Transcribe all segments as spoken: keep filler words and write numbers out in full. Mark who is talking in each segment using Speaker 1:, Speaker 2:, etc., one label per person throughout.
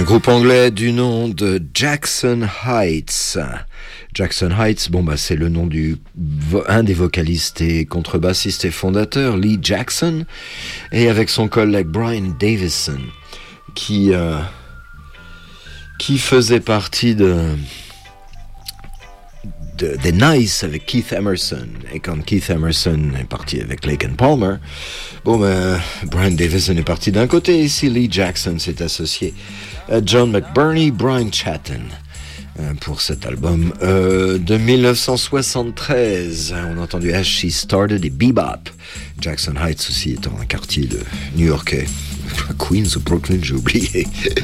Speaker 1: groupe anglais du nom de Jackson Heights. Jackson Heights, bon bah c'est le nom du un des vocalistes et contrebassistes et fondateurs, Lee Jackson, et avec son collègue Brian Davison, qui euh, qui faisait partie de des Nice avec Keith Emerson. Et quand Keith Emerson est parti avec Laken Palmer, bon ben Brian Davison est parti d'un côté, ici Lee Jackson s'est associé à John McBurney, Brian Chatton euh, pour cet album euh, de dix-neuf cent soixante-treize. On a entendu As She Started et Bebop. Jackson Heights aussi étant un quartier de New-Yorkais. Queens ou Brooklyn, j'ai oublié.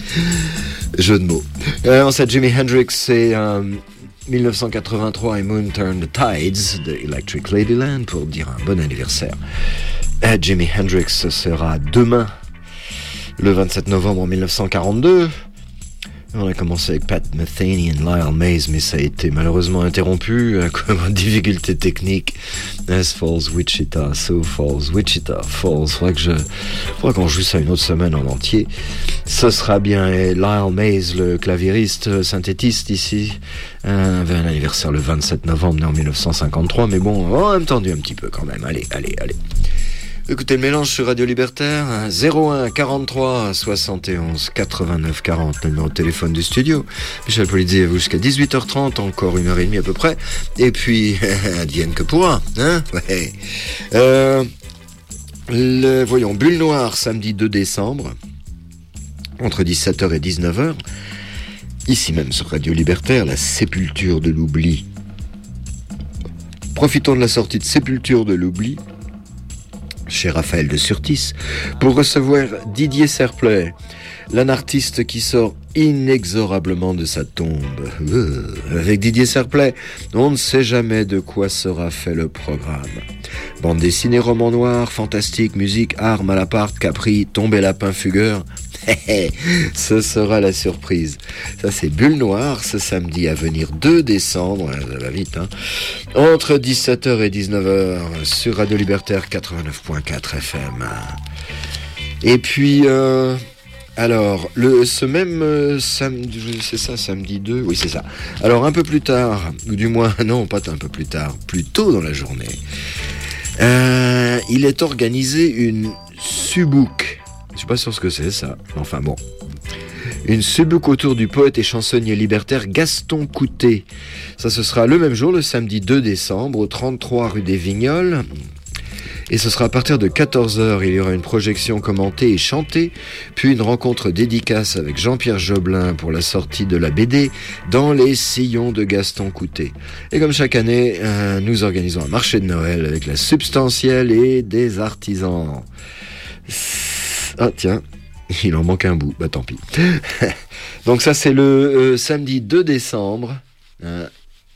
Speaker 1: Jeu de mots. Euh, ensuite Jimi Hendrix, c'est euh, dix-neuf cent quatre-vingt-trois et Moon Turn the Tides de Electric Ladyland pour dire un bon anniversaire. Euh, Jimi Hendrix sera demain, le vingt-sept novembre dix-neuf cent quarante-deux. On a commencé avec Pat Metheny et Lyle Mays, mais ça a été malheureusement interrompu à cause de difficultés techniques. As falls Wichita, so falls Wichita falls. Faudrait que je, faudrait qu'on joue ça une autre semaine en entier. Ce sera bien. Et Lyle Mays, le claviériste, synthétiste ici, euh, avait un anniversaire le vingt-sept novembre né en dix-neuf cent cinquante-trois, mais bon, on a entendu un petit peu quand même. Allez, allez, allez. Écoutez le mélange sur Radio Libertaire, zéro un quarante-trois soixante et onze quatre-vingt-neuf quarante, le numéro de téléphone du studio. Michel Polizzi est vous jusqu'à dix-huit heures trente, encore une heure et demie à peu près. Et puis, advienne que pourra, hein, ouais. Euh, le, voyons, Bulle Noire, samedi deux décembre, entre dix-sept heures et dix-neuf heures. Ici même sur Radio Libertaire, la Sépulture de l'oubli. Profitons de la sortie de Sépulture de l'oubli chez Raphaël de Surtis, pour recevoir Didier Serplet, l'anartiste qui sort inexorablement de sa tombe. Euh, avec Didier Serplet, on ne sait jamais de quoi sera fait le programme. Bande dessinée, roman noir, fantastique, musique, art, malaparte, capri, tombé lapin fugueur. Ce sera la surprise. Ça c'est Bulle Noire, ce samedi à venir deux décembre, ça va vite, hein, entre dix-sept heures et dix-neuf heures sur Radio Libertaire quatre-vingt-neuf point quatre F M. Et puis, euh, alors, le, ce même euh, samedi, c'est ça, samedi deux, oui c'est ça. Alors un peu plus tard, ou du moins, non, pas un peu plus tard, plus tôt dans la journée, euh, il est organisé une Subouk. Je suis pas sûr ce que c'est ça, enfin bon. Une Subouk autour du poète et chansonnier libertaire Gaston Coutet. Ça ce sera le même jour, le samedi deux décembre, au trente-trois rue des Vignoles. Et ce sera à partir de quatorze heures, il y aura une projection commentée et chantée, puis une rencontre dédicace avec Jean-Pierre Joblin pour la sortie de la B D Dans les sillons de Gaston Coutet. Et comme chaque année, euh, nous organisons un marché de Noël avec la substantielle et des artisans. Ah tiens, il en manque un bout, bah tant pis. Donc ça c'est le euh, samedi deux décembre. Hein.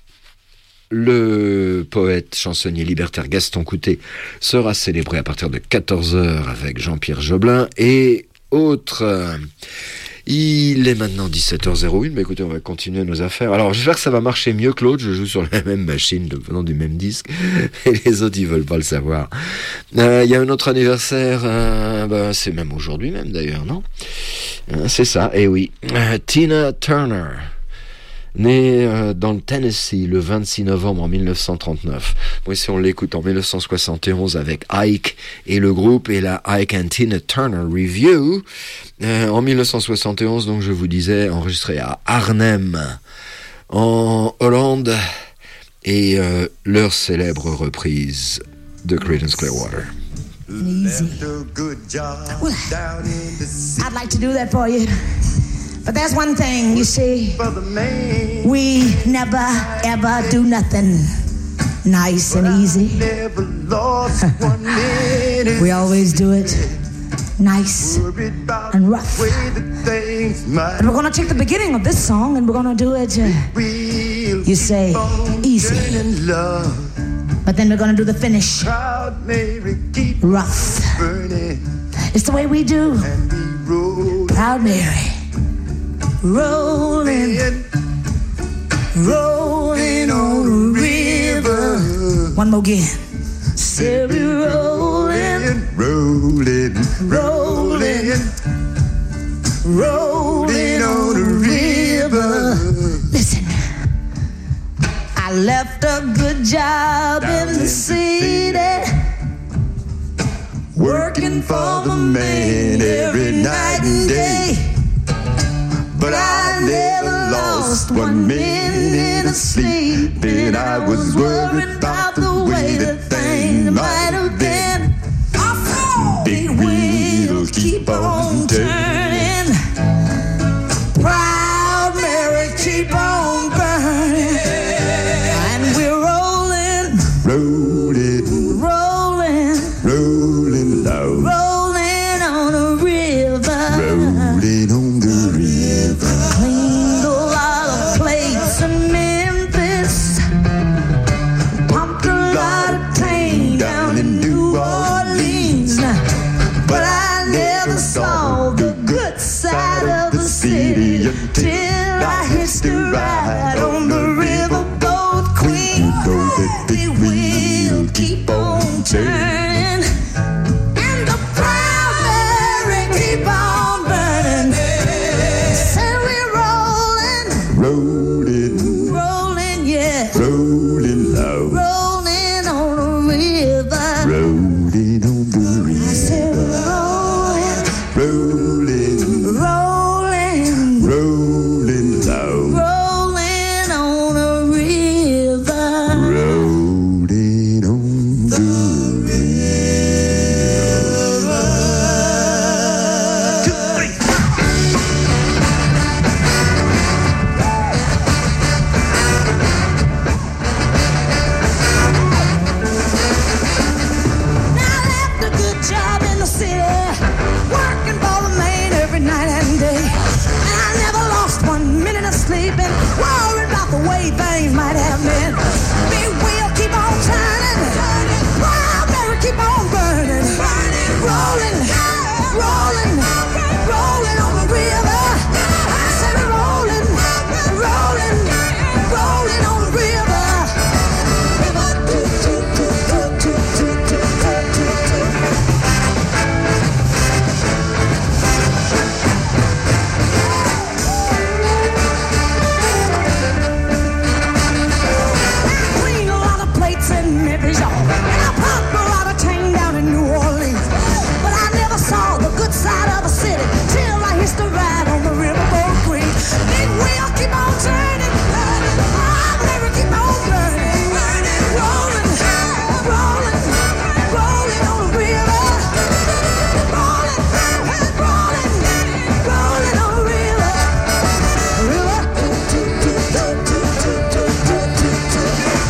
Speaker 1: Le poète chansonnier libertaire Gaston Coutet sera célébré à partir de quatorze heures avec Jean-Pierre Joblin et autres. Il est maintenant dix-sept heures zéro un, mais écoutez, on va continuer nos affaires. Alors, j'espère que ça va marcher mieux que l'autre. Je joue sur la même machine, venant du même disque, et les autres, ils veulent pas le savoir. Il euh, y a un autre anniversaire, euh, ben, c'est même aujourd'hui même d'ailleurs, non euh, C'est ça, et eh oui. Euh, Tina Turner, née euh, dans le Tennessee le vingt-six novembre en dix-neuf cent trente-neuf. Bon, ici on l'écoute en dix-neuf cent soixante et onze avec Ike et le groupe et la Ike and Tina Turner Review. Euh, en dix-neuf cent soixante et onze, donc je vous disais, enregistré à Arnhem, en Hollande, et euh, leur célèbre reprise de Creedence Clearwater.
Speaker 2: Easy. Well, I'd like to do that for you. But there's one thing, you see, we never ever do nothing nice and easy. We always do it nice and rough. And we're going to take the beginning of this song and we're going to do it, uh, you say, easy. But then we're going to do the finish rough. It's the way we do. Proud Mary. Rolling, rolling on the river. One more again. Say we're rolling, rolling, rolling, rolling on the river. Listen, I left a good job in the city, working for the man every night and day. But I never lost one minute of sleep, and I was worried about the way that things might have been. Big wheels keep on turning, proud Mary keep on burning, and we're rolling, rolling, rolling, rolling low, rolling on a river, rolling on the river. Cleaned a lot of plates in Memphis, pumped a lot of tang down in New Orleans, but I never saw the good side of the city until I hitched a ride on the riverboat Queen. You know that big wheel keep on turning, and the proud Mary keep on burning. So we're rolling, rolling, rolling, yeah, rolling low, rolling on the river, rolling on the river. I said rolling, rolling, rolling, rolling low, rolling on the river, rolling on the river. Two, three. Now I left a good job in the city, working for the man every night and day. And I never lost one minute of sleeping, worried about the way things might have been. Big wheel keep on turning, proud Mary keep on burning, rolling, rolling, rolling on the river. I said rolling, rolling, rolling on the river. River, doo, doo, doo, doo, doo, doo, doo, doo, doo. Clean a lot of plates in Memphis, y'all, and I pumped a lot of tang down in New Orleans. But I never saw the good side of the city till I hitched a ride on the riverboat Queen. Big wheel keep on turning, ah, Mary keep on burning, rolling, rolling, rolling on the river, rolling, rolling, rolling on the river, river. Do, do, do, do, do, do, do, do, do.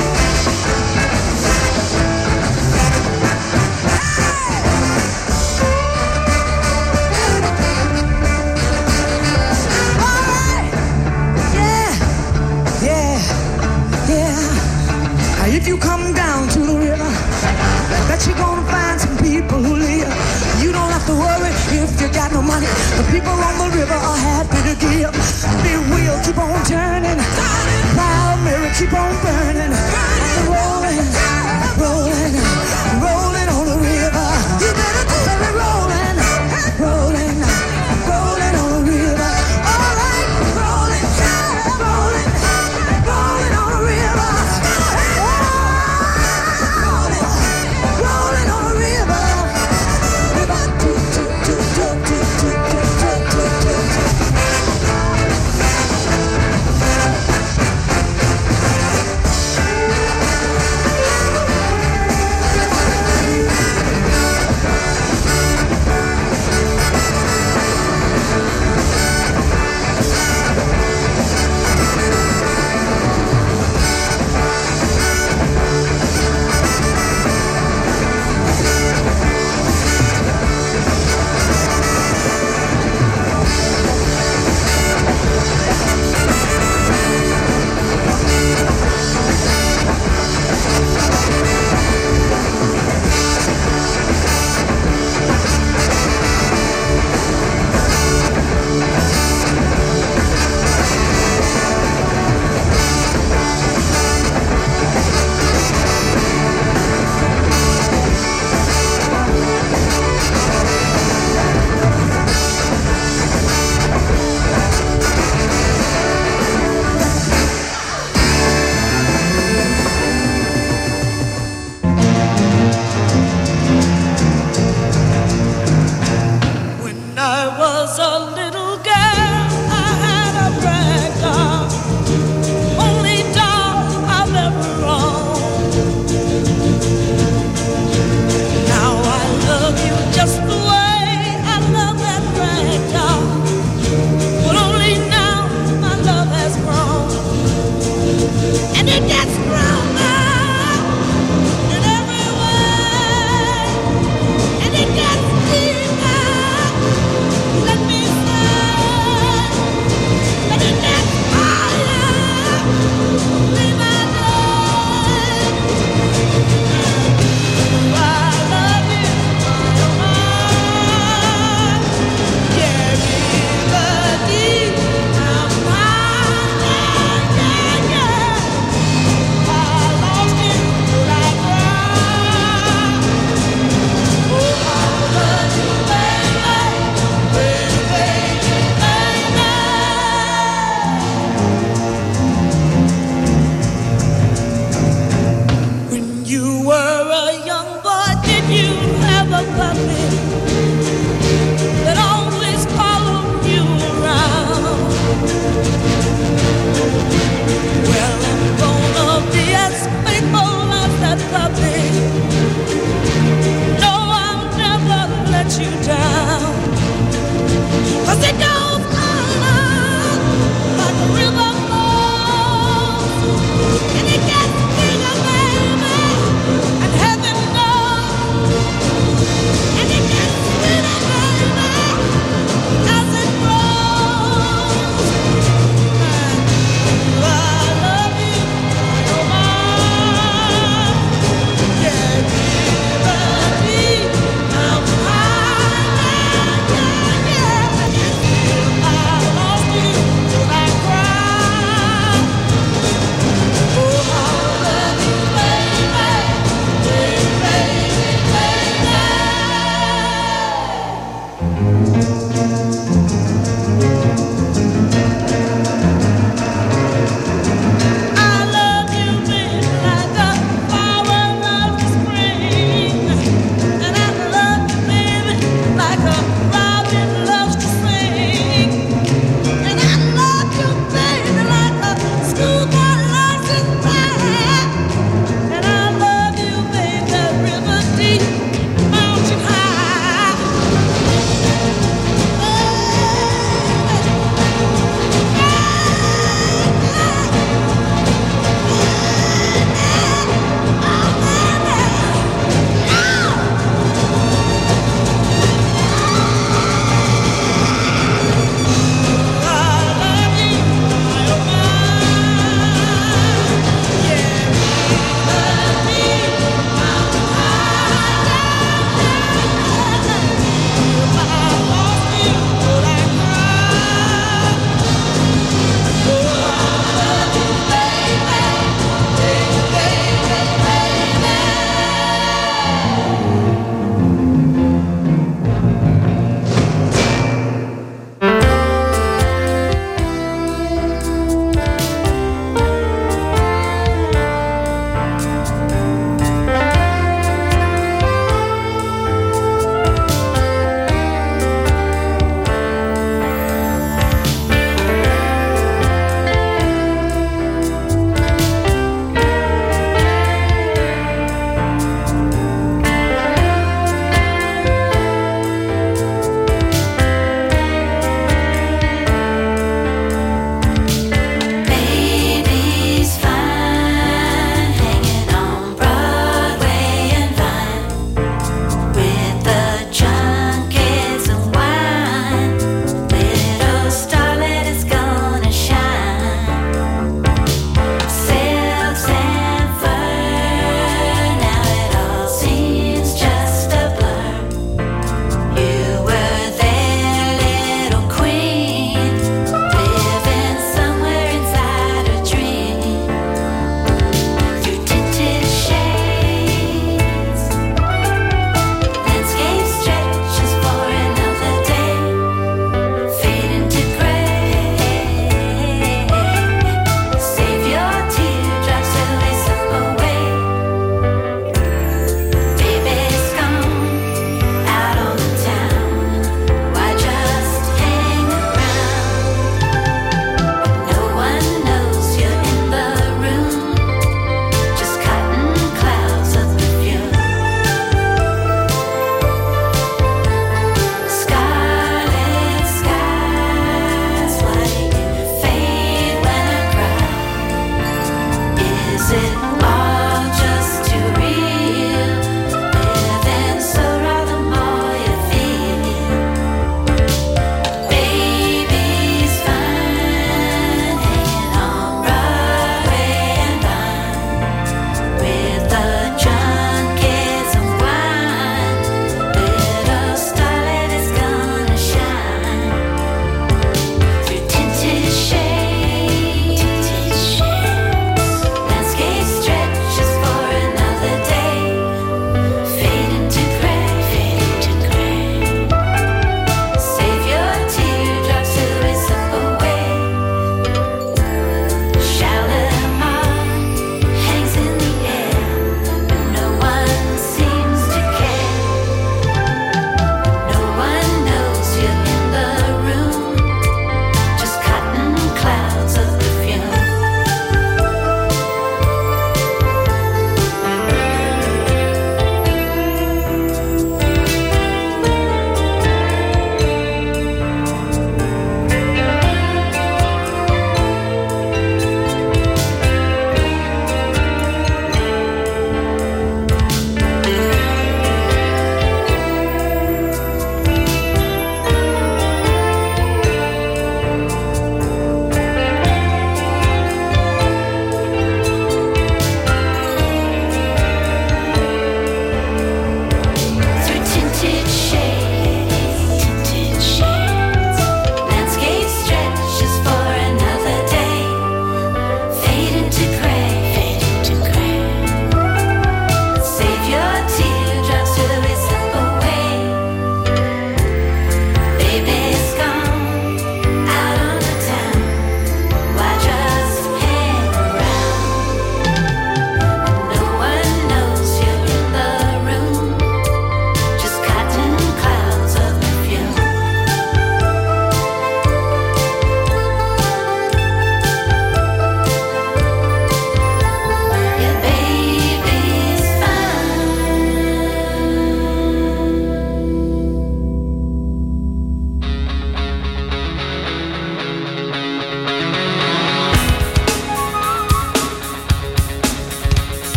Speaker 2: All right. Yeah, yeah, yeah. Now if you come down to the river, bet you're gonna find some people who live. You don't have to worry if you got no money. The people on the river are happy to give. Big wheel keep on turning, proud Mary keep on burning, rolling, rolling, rolling on the river. You better do it, rolling, rolling, rolling on the river. All right, rolling, rolling, rolling on the river. Rolling, rolling on the river. River, do, do, do, do, do, do, do, do, do.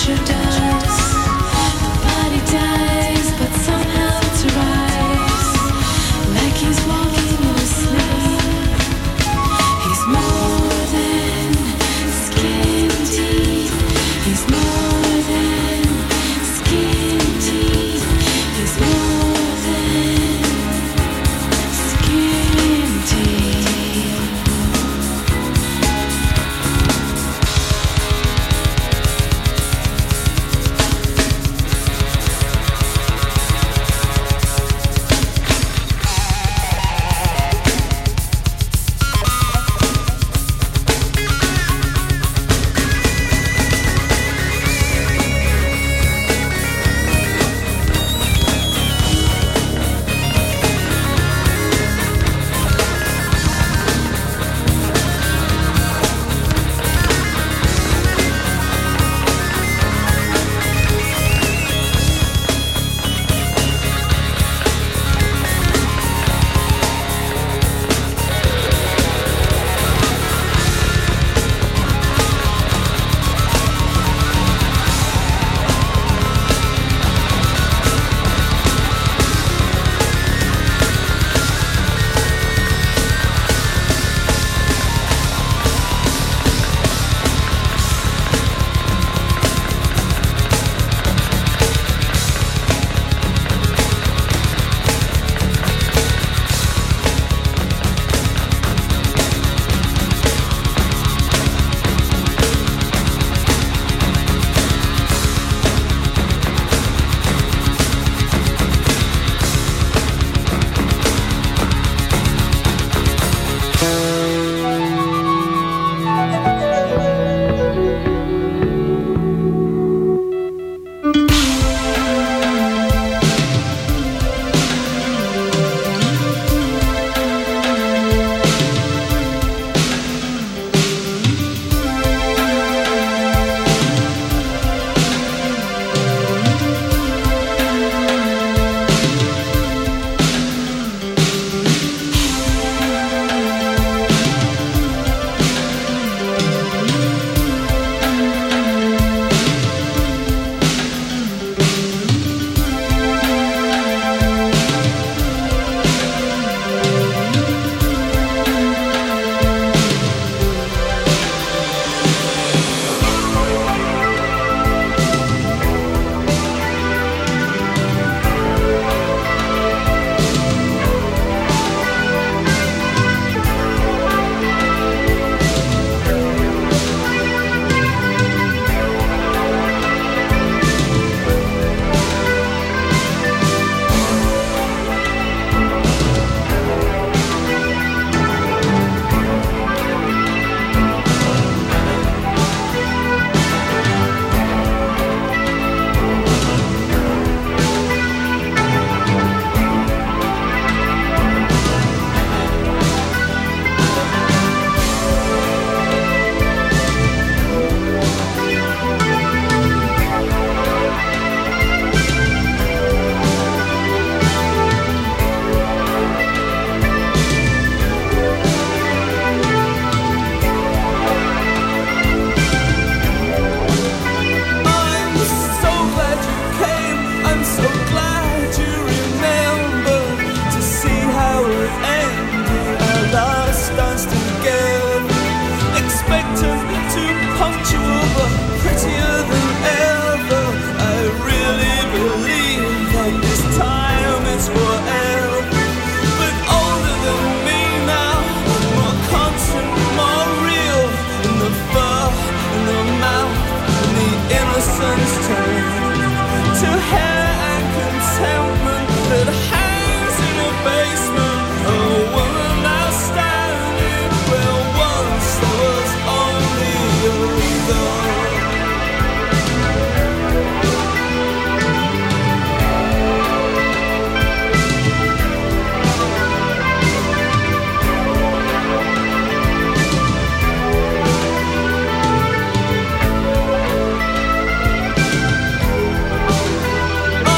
Speaker 3: Oh,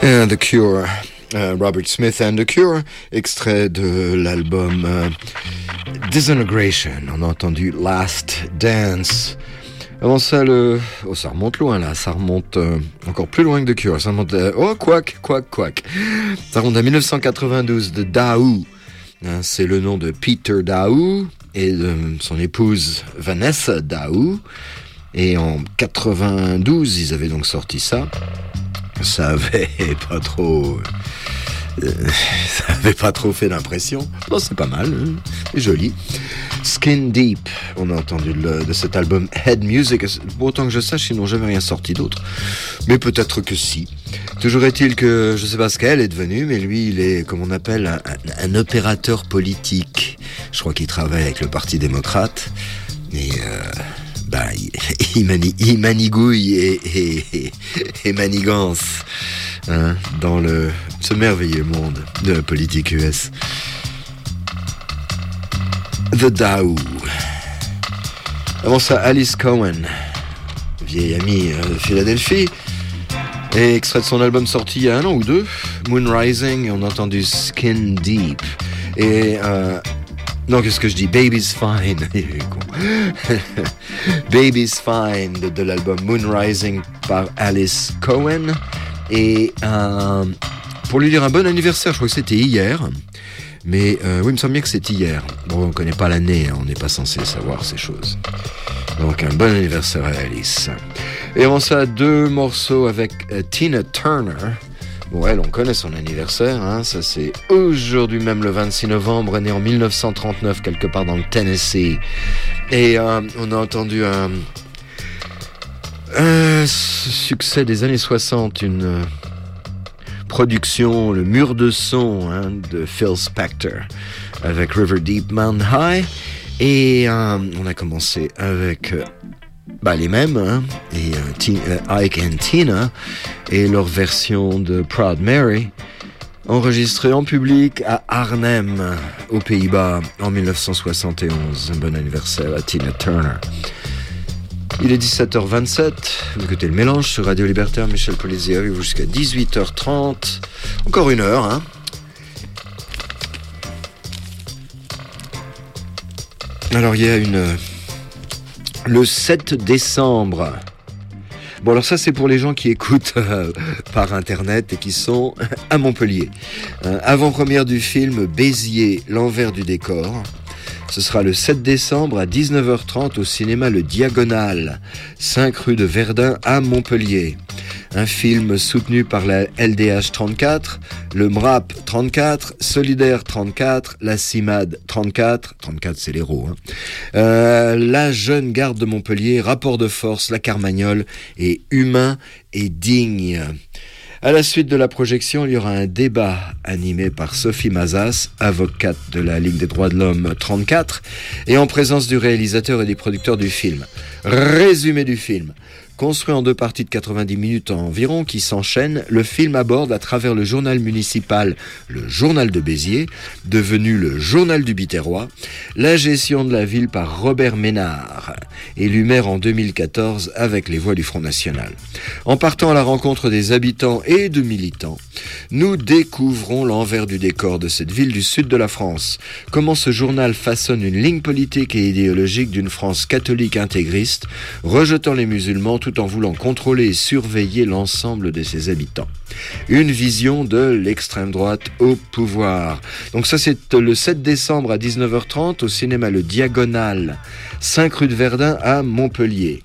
Speaker 1: And The Cure, uh, Robert Smith and The Cure, extrait de l'album uh, Disintegration. On a entendu Last Dance. Avant ça, le... oh, ça remonte loin là, ça remonte euh, encore plus loin que The Cure. Ça remonte, euh... oh, quack, quack, quack. Ça remonte à dix-neuf cent quatre-vingt-douze de Daou. Hein, c'est le nom de Peter Daou et de son épouse Vanessa Daou. Et en quatre-vingt-douze, ils avaient donc sorti ça. Ça avait pas trop, euh, ça avait pas trop fait d'impression. Bon, c'est pas mal, hein, c'est joli. Skin Deep, on a entendu le, de cet album Head Music. Bon, autant que je sache, ils n'ont jamais rien sorti d'autre. Mais peut-être que si. Toujours est-il que je sais pas ce qu'elle est devenue, mais lui, il est, comme on appelle, un, un, un opérateur politique. Je crois qu'il travaille avec le Parti démocrate. Et euh, bah, il, il, mani, il manigouille et, et, et, et manigance hein, dans le, ce merveilleux monde de la politique U S. The Daou. Avant ça, Alice Cohen, vieille amie de Philadelphie, et extrait de son album sorti il y a un an ou deux, Moon Rising, et on a entendu Skin Deep. Et euh, non, qu'est-ce que je dis? Baby's Fine. Baby's Fine de, de l'album Moon Rising par Alice Cohen. Et euh, pour lui dire un bon anniversaire, je crois que c'était hier. Mais euh, oui, il me semble bien que c'est hier. Bon, on ne connaît pas l'année, hein, on n'est pas censé savoir ces choses. Donc, un bon anniversaire à Alice. Et avant ça, deux morceaux avec euh, Tina Turner. Bon, elle, on connaît son anniversaire. Hein, ça, c'est aujourd'hui même le vingt-six novembre, née en dix-neuf cent trente-neuf, quelque part dans le Tennessee. Et euh, on a entendu un, un succès des années soixante, une... Euh, production, le mur de son hein, de Phil Spector avec River Deep Mountain High et euh, on a commencé avec euh, bah, les mêmes hein, et euh, T- euh, Ike and Tina et leur version de Proud Mary enregistrée en public à Arnhem aux Pays-Bas en dix-neuf cent soixante et onze. Un bon anniversaire à Tina Turner. Il est dix-sept heures vingt-sept, vous écoutez le mélange sur Radio Libertaire, Michel Polizzi avec vous jusqu'à dix-huit heures trente, encore une heure, hein. Alors il y a une... le sept décembre. Bon alors ça c'est pour les gens qui écoutent euh, par internet et qui sont à Montpellier. Euh, avant-première du film Béziers, l'envers du décor. Ce sera le sept décembre à dix-neuf heures trente au cinéma Le Diagonal, cinq rue de Verdun à Montpellier. Un film soutenu par la L D H trente-quatre, le M R A P trente-quatre, Solidaire trente-quatre, la CIMAD trente-quatre, trente-quatre c'est l'héros, hein. euh, la Jeune Garde de Montpellier, Rapport de force, la Carmagnole et Humain et digne. À la suite de la projection, il y aura un débat animé par Sophie Mazas, avocate de la Ligue des droits de l'homme trente-quatre, et en présence du réalisateur et des producteurs du film. Résumé du film. Construit en deux parties de quatre-vingt-dix minutes environ qui s'enchaînent, le film aborde à travers le journal municipal, le journal de Béziers, devenu le journal du Biterrois, la gestion de la ville par Robert Ménard, élu maire en deux mille quatorze avec les voix du Front National. En partant à la rencontre des habitants et de militants, nous découvrons l'envers du décor de cette ville du sud de la France. Comment ce journal façonne une ligne politique et idéologique d'une France catholique intégriste, rejetant les musulmans tout en voulant contrôler et surveiller l'ensemble de ses habitants. Une vision de l'extrême droite au pouvoir. Donc ça c'est le sept décembre à dix-neuf heures trente au cinéma Le Diagonal, cinq rue de Verdun à Montpellier.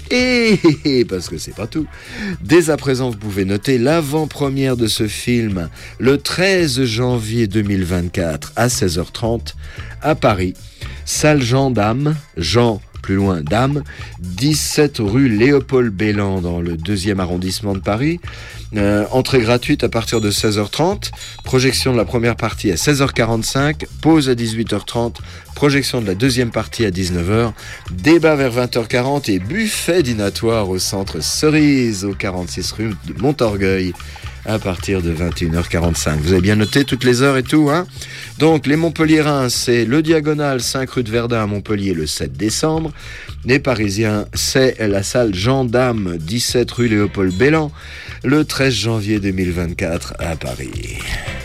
Speaker 1: Et parce que c'est pas tout, dès à présent vous pouvez noter l'avant-première de ce film le treize janvier deux mille vingt-quatre à seize heures trente à Paris, salle Jean Dame, Jean plus loin Dame, dix-sept rue Léopold Bellan dans le deuxième arrondissement de Paris. Euh, entrée gratuite à partir de seize heures trente, projection de la première partie à seize heures quarante-cinq, pause à dix-huit heures trente, projection de la deuxième partie à dix-neuf heures, débat vers vingt heures quarante et buffet dînatoire au centre Cerise au quarante-six rue de Montorgueil à partir de vingt et une heures quarante-cinq. Vous avez bien noté toutes les heures et tout, hein? Donc, les Montpelliérains, c'est le Diagonal, cinq rue de Verdun à Montpellier le sept décembre. Les Parisiens, c'est la salle Jean Dame, dix-sept rue Léopold Bellan. le treize janvier deux mille vingt-quatre à Paris.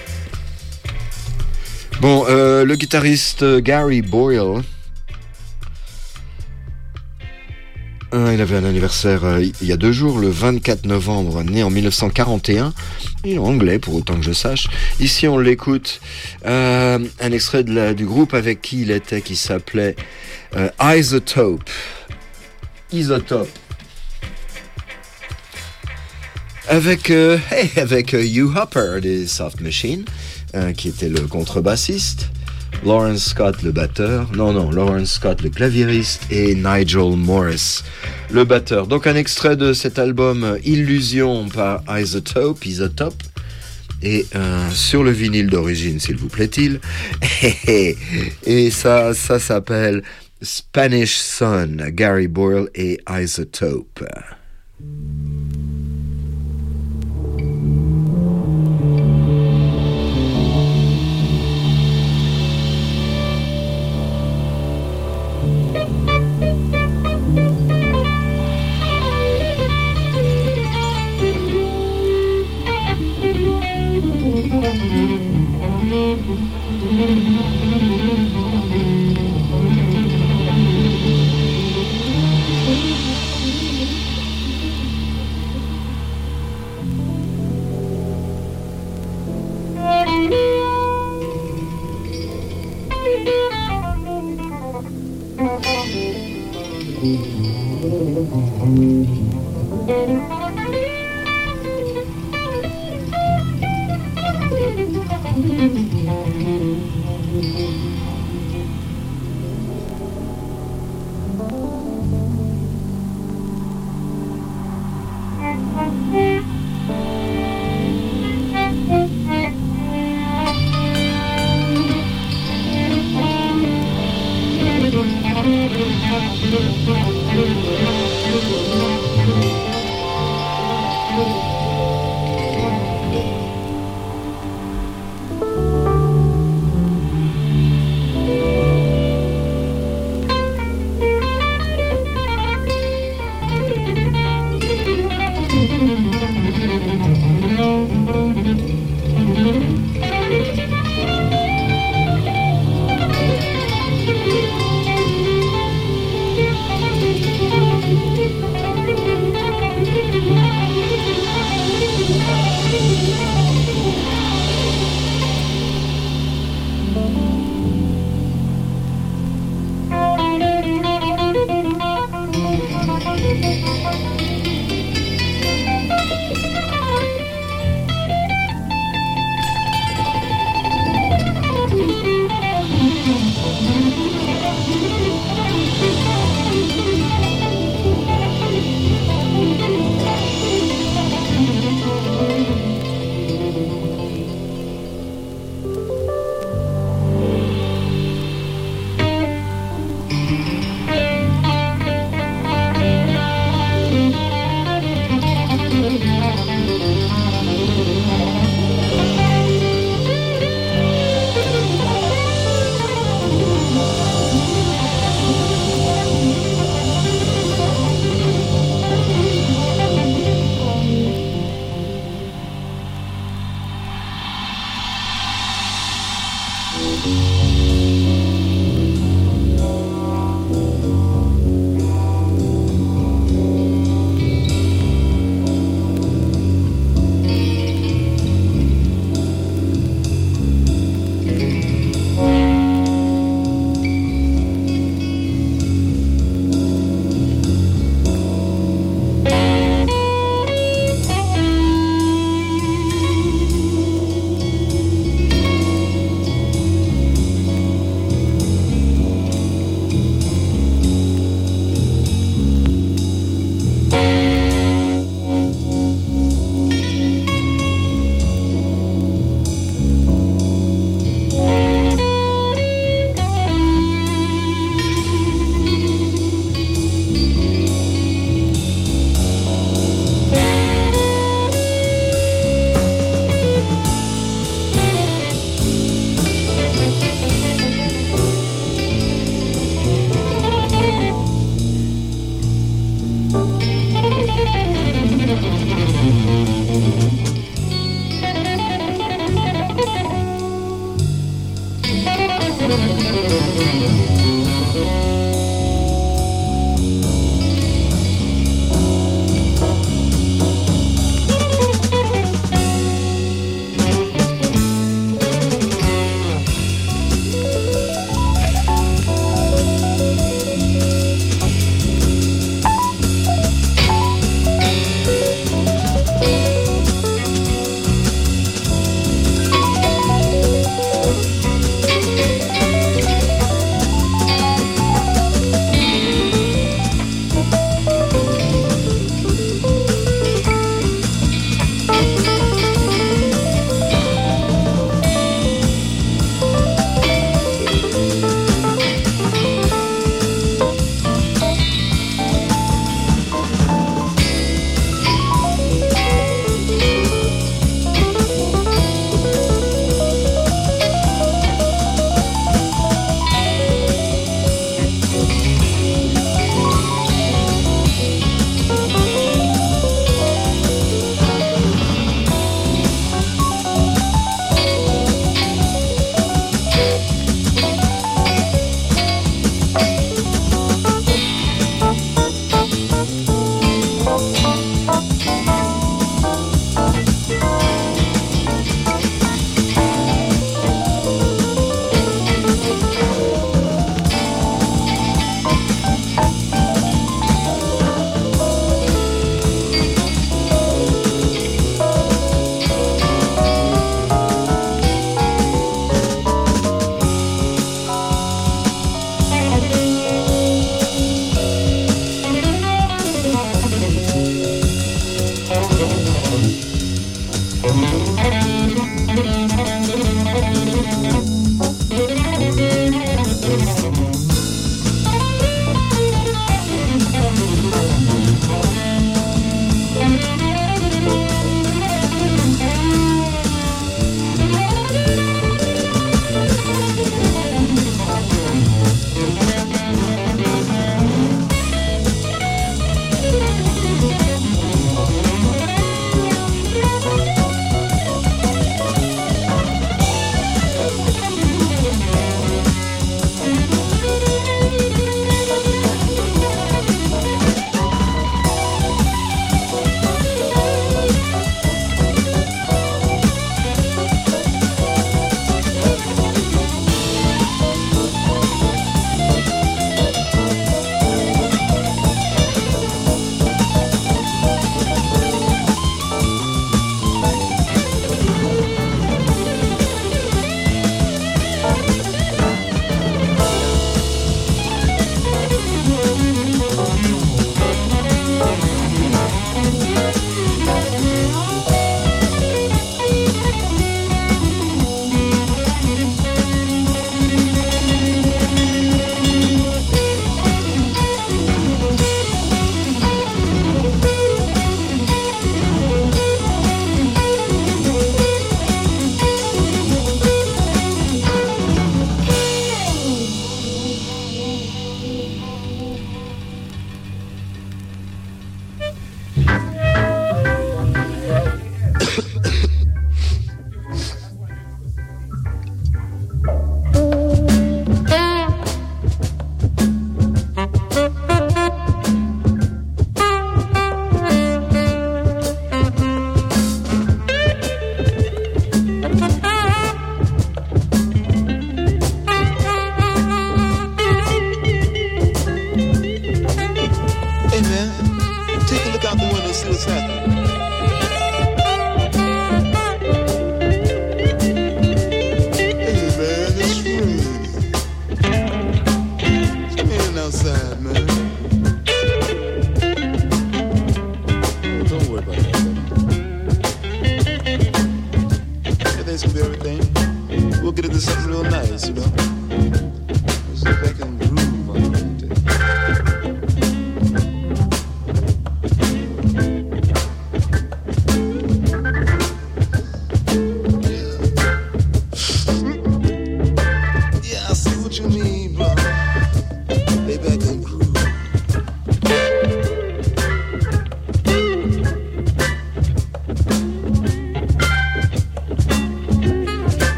Speaker 1: Bon, euh, le guitariste Gary Boyle, euh, il avait un anniversaire euh, il y a deux jours, le vingt-quatre novembre, né en mille neuf cent quarante et un, et anglais pour autant que je sache. Ici on l'écoute, euh, un extrait de la, du groupe avec qui il était, qui s'appelait euh, Isotope. Isotope. Avec, euh, hey, avec euh, Hugh Hopper des Soft Machine, euh, qui était le contrebassiste, Lawrence Scott le batteur, non non, Lawrence Scott le claviériste et Nigel Morris le batteur. Donc un extrait de cet album Illusion par Isotope, Isotope, et euh, sur le vinyle d'origine, s'il vous plaît-il, et ça, ça s'appelle Spanish Sun, Gary Boyle et Isotope.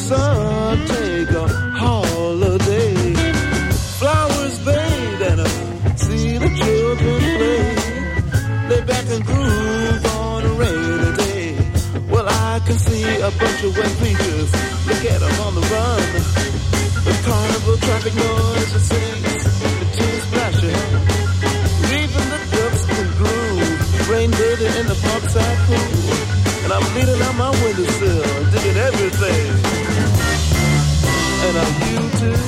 Speaker 3: sun, take a holiday. Flowers bathe and I see the children play. Lay back and groove on a rainy day. Well, I can see a bunch of wet creatures. Look at them on the run. The carnival traffic noise it sings, the tears splashing. Leaving the ducks can groove. Rain bathing in the parkside pool. And I'm leaning out my windowsill, digging everything. And I'm you too.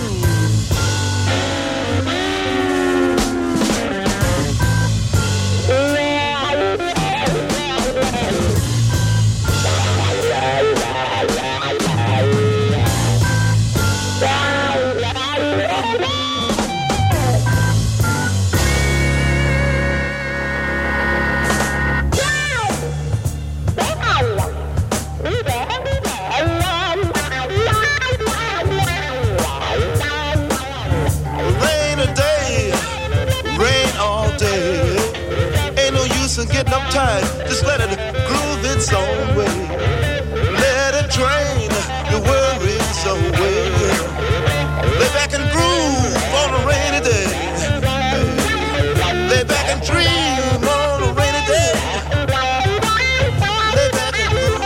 Speaker 3: Getting uptight, just let it groove its own way. Let it drain your worries away. Lay back and groove on a rainy day. Lay back and dream on a rainy day. Lay back and groove.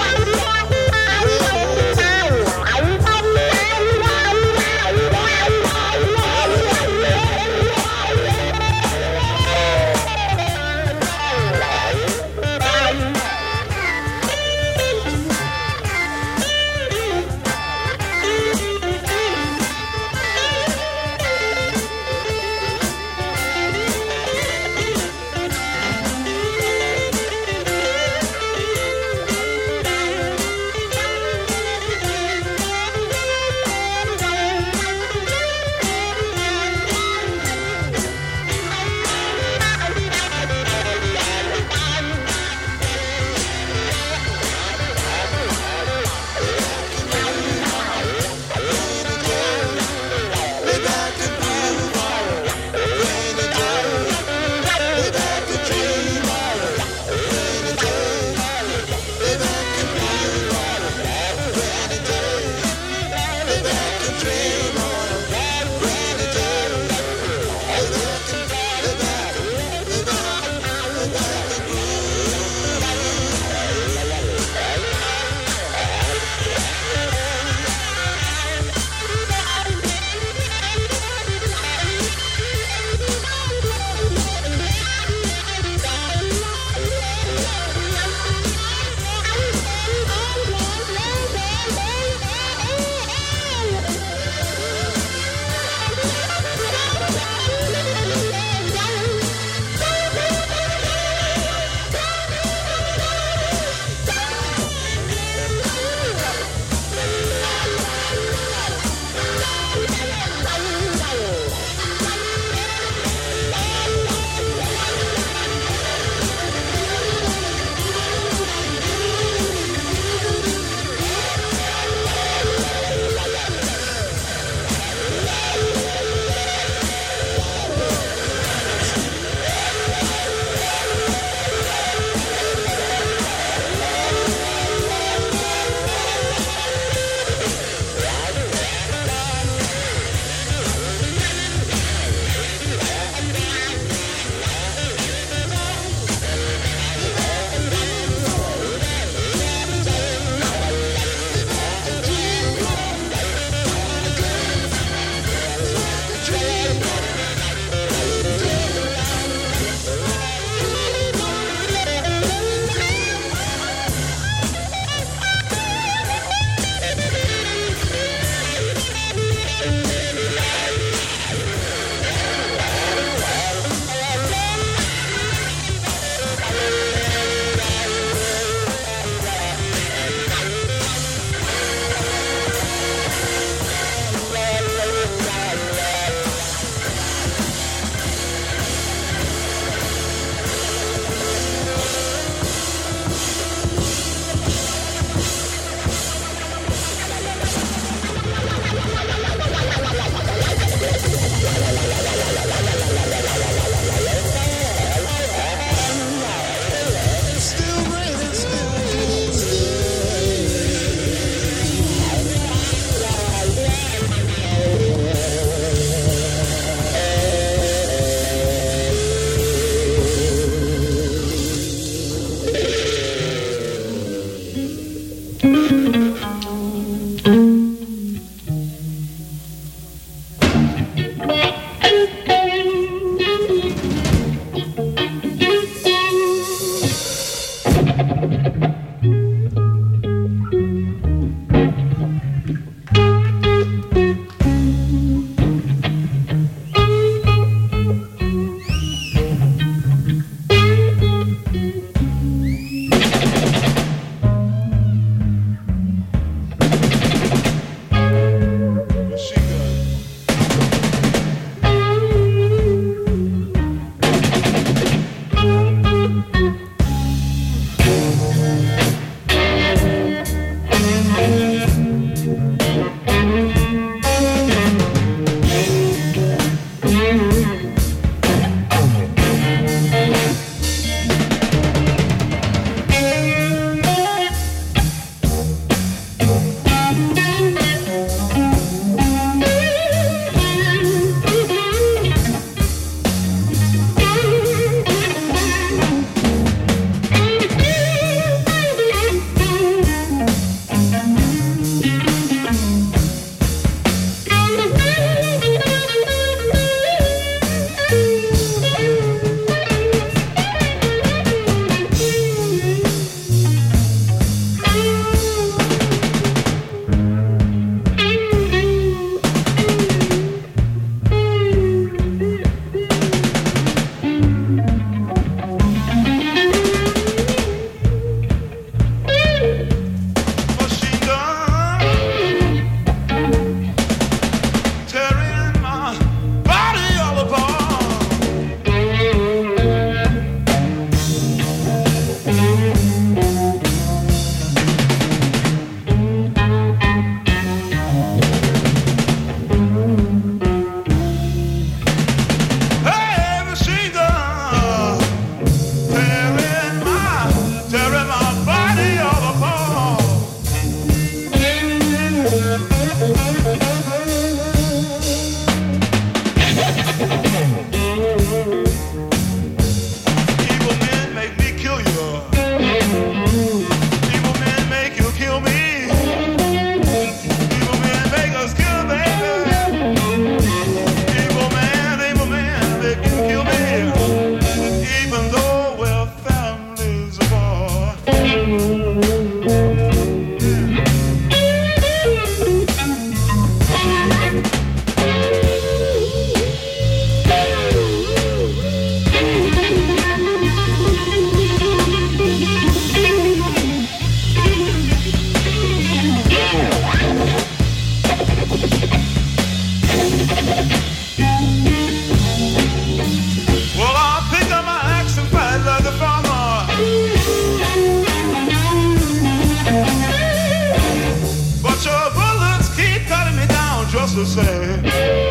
Speaker 3: the same.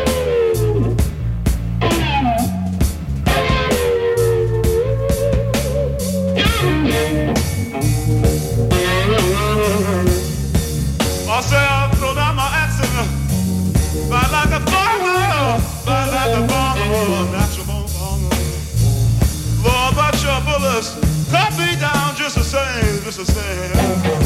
Speaker 3: I say I throw down my axe and fight like a farmer, fight like a farmer, natural born farmer. Lord, but your bullets cut me down just the same, just the same.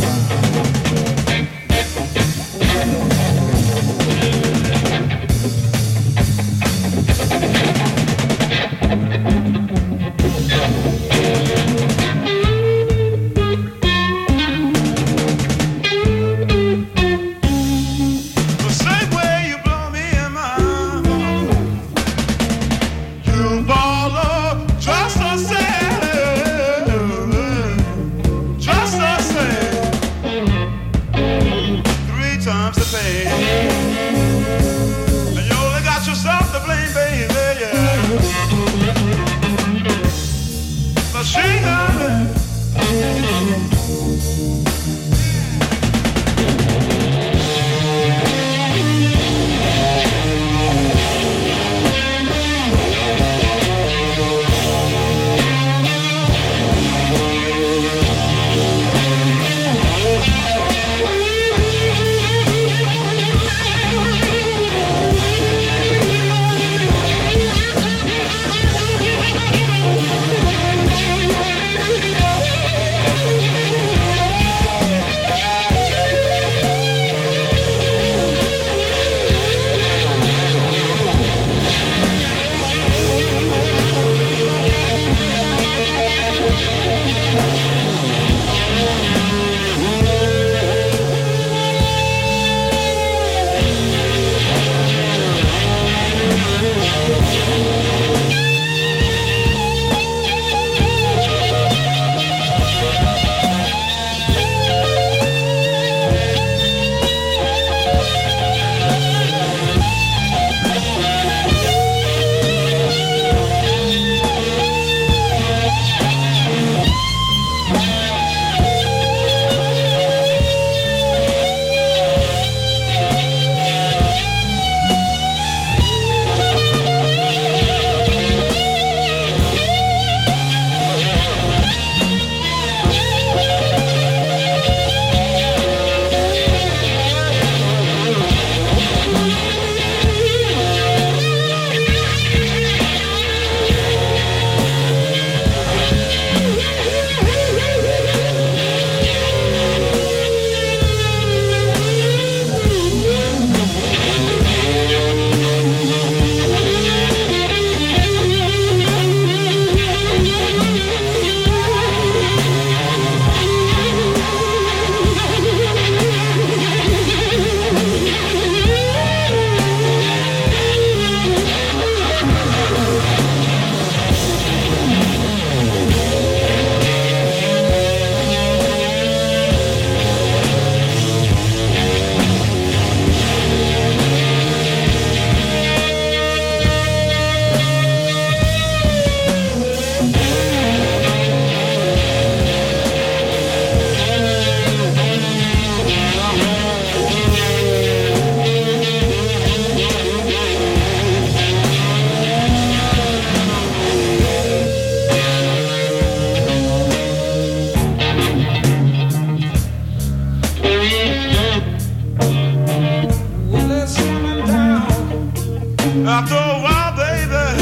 Speaker 3: After a while, baby,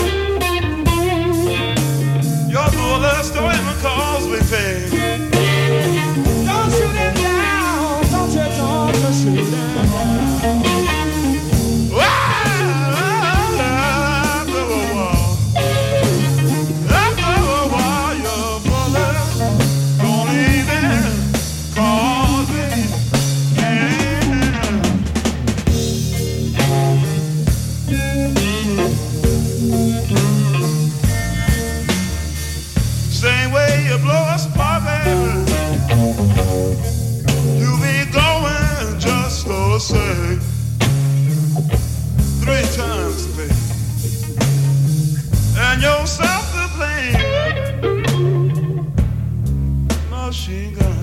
Speaker 3: your bullets don't even cause me pain. Don't shoot it down, don't you, don't you shoot it down. After a while, after a while, your bullets don't even cause me pain. Same way you blow us apart, baby, you be going just the same. Three times, baby, and yourself to blame. Machine gun.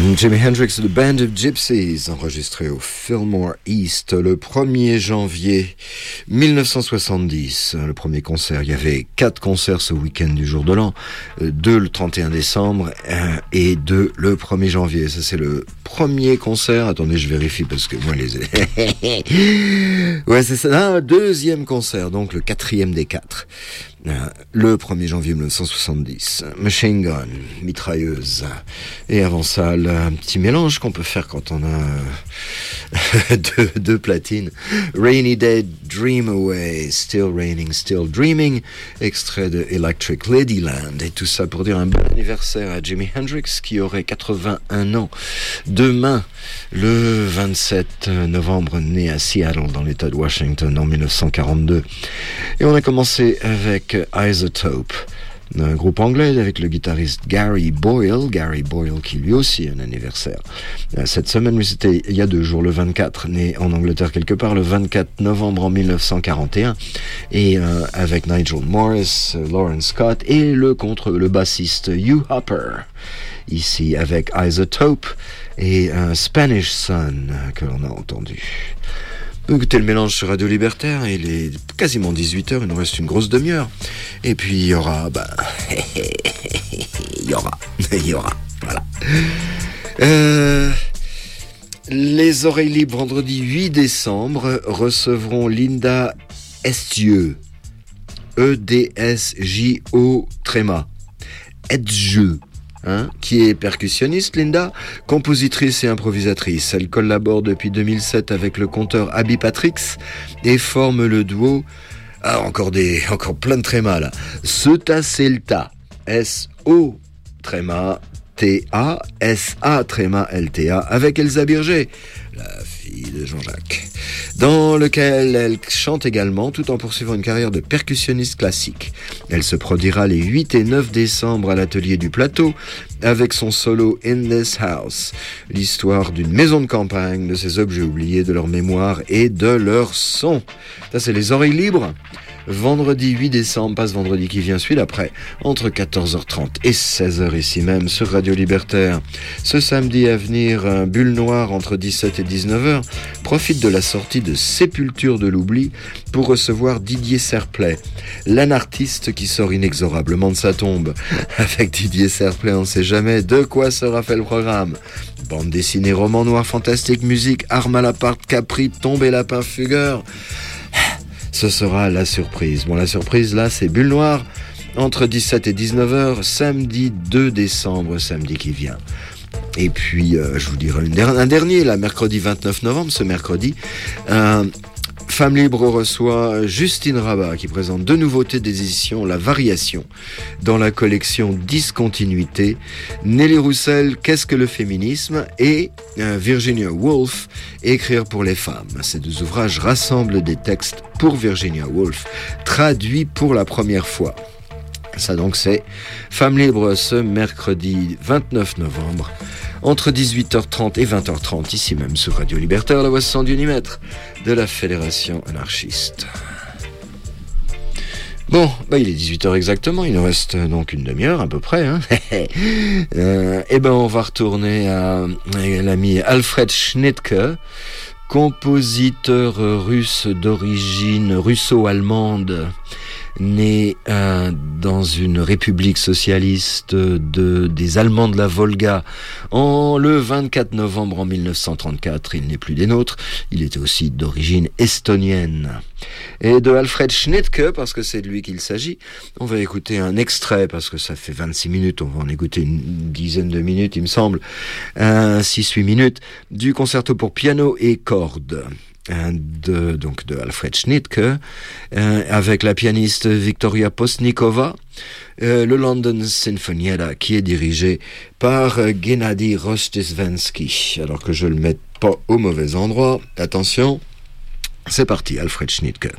Speaker 1: Jimi Hendrix, The Band of Gypsies, enregistré au Fillmore East le premier janvier mille neuf cent soixante-dix. Le premier concert, il y avait quatre concerts ce week-end du jour de l'an, deux le trente et un décembre et deux le premier janvier. Ça, c'est le premier concert. Attendez, je vérifie parce que moi les... ouais, c'est ça. Un deuxième concert, donc le quatrième des quatre. Le premier janvier mille neuf cent soixante-dix, Machine Gun, mitrailleuse. Et avant ça, là, un petit mélange qu'on peut faire quand on a deux, deux platines. Rainy Day, Dream Away, Still Raining, Still Dreaming, extrait de Electric Ladyland. Et tout ça pour dire un bon anniversaire à Jimi Hendrix qui aurait quatre-vingt-un ans. Demain, le vingt-sept novembre, né à Seattle dans l'État de Washington en mille neuf cent quarante-deux. Et on a commencé avec Isotope, un groupe anglais avec le guitariste Gary Boyle, Gary Boyle qui lui aussi a un anniversaire. Cette semaine, mais c'était il y a deux jours, le vingt-quatre, né en Angleterre quelque part, le vingt-quatre novembre en mille neuf cent quarante et un, et euh, avec Nigel Morris, Lawrence Scott et le contre le bassiste Hugh Hopper. Ici avec Isotope et un Spanish Sun que l'on a entendu. Écoutez le mélange sur Radio Libertaire, il est quasiment dix-huit heures, il nous reste une grosse demi-heure. Et puis il y aura, bah, il y aura, il y aura, voilà. Euh, les Oreilles Libres, vendredi huit décembre, recevront Linda Estieux, E D S J O tréma, Estieux. Hein, qui est percussionniste, Linda, compositrice et improvisatrice. Elle collabore depuis deux mille sept avec le conteur Abby Patricks et forme le duo, ah, encore des, encore plein de trémas là, Seta Celta, S O tréma, T A, S A tréma, L T A, avec Elsa Birger, la fille de Jean-Jacques, dans lequel elle chante également tout en poursuivant une carrière de percussionniste classique. Elle se produira les huit et neuf décembre à l'atelier du Plateau avec son solo In This House, l'histoire d'une maison de campagne, de ses objets oubliés, de leur mémoire et de leur son. Ça, c'est les Oreilles Libres. Vendredi huit décembre, passe vendredi qui vient, celui d'après, entre quatorze heures trente et seize heures ici même sur Radio Libertaire. Ce samedi à venir, un Bulle Noire entre dix-sept et dix-neuf heures profite de la sortie de Sépulture de l'oubli pour recevoir Didier Serplet, l'anartiste qui sort inexorablement de sa tombe. Avec Didier Serplet, on ne sait jamais de quoi sera fait le programme. Bande dessinée, roman noir, fantastique, musique, armes à l'appart, Capri, tombe et lapin fugueur. Ce sera la surprise. Bon, la surprise, là, c'est Bulle Noire, entre dix-sept et dix-neuf heures, samedi deux décembre, samedi qui vient. Et puis, euh, je vous dirai une der- un dernier, là, mercredi vingt-neuf novembre, ce mercredi, un... Femme Libre reçoit Justine Rabat qui présente deux nouveautés des éditions La Variation dans la collection Discontinuité, Nelly Roussel, Qu'est-ce que le féminisme et euh, Virginia Woolf, Écrire pour les femmes. Ces deux ouvrages rassemblent des textes pour Virginia Woolf, traduits pour la première fois. Ça donc c'est Femme Libre ce mercredi vingt-neuf novembre entre dix-huit heures trente et vingt heures trente ici même sur Radio Libertaire, la voix cent unimètres de la Fédération anarchiste. Bon, bah il est dix-huit heures exactement, il nous reste donc une demi-heure à peu près. Hein euh, et ben on va retourner à, à l'ami Alfred Schnittke, compositeur russe d'origine russo-allemande, né euh, dans une république socialiste de, des Allemands de la Volga en le vingt-quatre novembre en mille neuf cent trente-quatre. Il n'est plus des nôtres, il était aussi d'origine estonienne. Et de Alfred Schnittke, parce que c'est de lui qu'il s'agit, on va écouter un extrait, parce que ça fait vingt-six minutes, on va en écouter une dizaine de minutes, il me semble, euh, six huit minutes, du concerto pour piano et cordes. De, donc de Alfred Schnittke, euh, avec la pianiste Victoria Postnikova, euh, le London Sinfonietta qui est dirigé par euh, Gennady Rostisvensky. Alors que je le mette pas au mauvais endroit, attention, c'est parti, Alfred Schnittke.